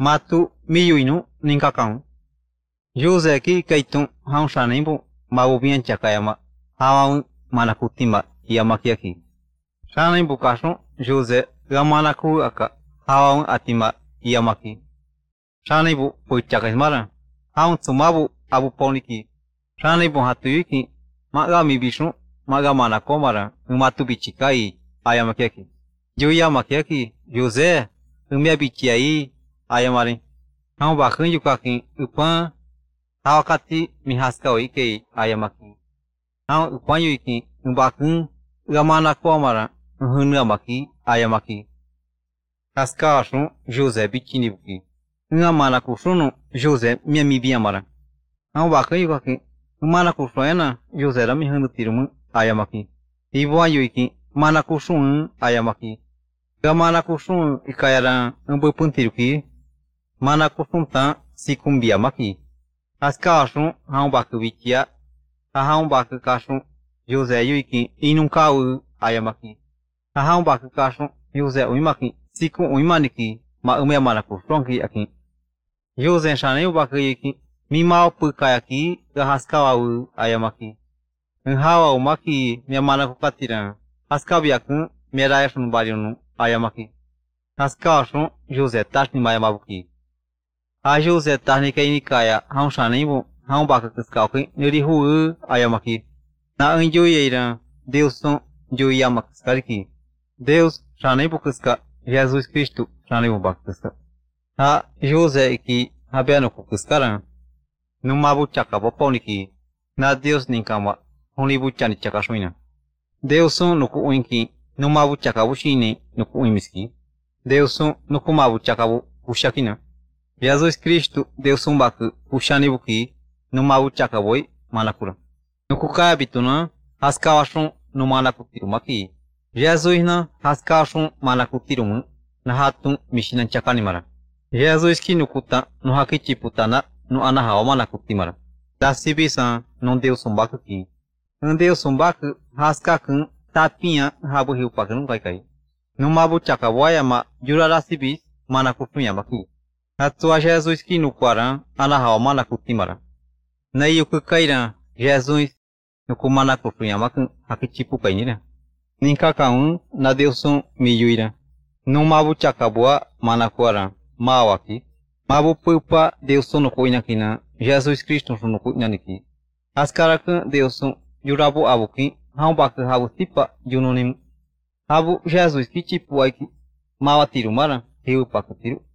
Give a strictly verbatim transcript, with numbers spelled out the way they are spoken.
Matu miyuinu ninkakau. Jose ki kaitun haun shanimbu mabubian chakayama hawan manakutima yamakiaki. Shanimbu kasun Jose gamanaku aka hawan atima yamaki. Shanimbu puichakaismara haun tsumabu abu poniki. Shanimbu hatuyuki magami bishun magamana komara umatu bichikai ayamakiaki. Yuyamakiaki Jose umia bichiai ayamari. Haun bakun yukaki upan hawakati mihaska oike ayamaki. Haun upan yuki bakun gamana komara hunamaki ayamaki. Haskashun Jose bichinibuki. Ngamana kushunu Jose miamibiamara. Haun bakun yukaki mana kushayana Jose rami hunutirumu ayamaki. Ibuan yuki mana kushun ayamaki. Gamana kushun ikayara umbupuntiruki. Mana kushun ta sikumbiamaki. Haskashun haun baku bikia. Haun baku kashun Jose yuki inunkau ayamaki. Haun baku kashun Jose uimaki siku uimaniki ma umea mana kushunki aki. Jose shane baku yuki mimao pukayaki haskawau ayamaki. Hawa umaki miamana kukatira. Haskabiakun merayashun bariunu ayamaki. Haskashun Jose tashni mayamabuki. A Jose tashni kainikaya haun shanibu haun baka kiskauki nirihu ayamaki. Na unjuyeira Deus son juyama kiskariki. Deus shanibu kiska Jesus Cristo shanibu baka kiska. Ha Jose iki habiano kukiskara. Numabu chakabo poniki. Na Deus ninkama honibu chani chakashuina. Deus son nuku uinki numabu chakabu shine nuku uimiski. Deus son nuku mabu chakabu ushakina. Jesus Cristo Deus son baku ushanibuki numabu chakaboi manakura. Nuku kaya bituna haskawashun numanakutirumaki. Jesus na haskawashun manakutirumu na hatun mishinan chakanimara. Jesus ki nukuta nuhakichi putana no anahawa manakutimara. Dasibisa non Deus son baku ki. Um Deus son baku haskakun tapinha rabu rio pakun vai kai. Numabu chakaboya ma jurarasibis manakutunya baki. Atua Jesus ki no Quaran anahawa manakutimara. Na yuku kaira Jesus no kumanakutunya makun hakichipu kainira. Ninkakaun na Deus son miyuira. Numabu chakaboa manakuara mawaki. Mabu pupa Deus son no koinakina. Jesus Cristo son no koinaniki. Askarakun Deus son jurabu abuki. Haun baku habu tipa junonim. Habu Jesus ki chipu aiki mawatiru mara hiu pakutiru.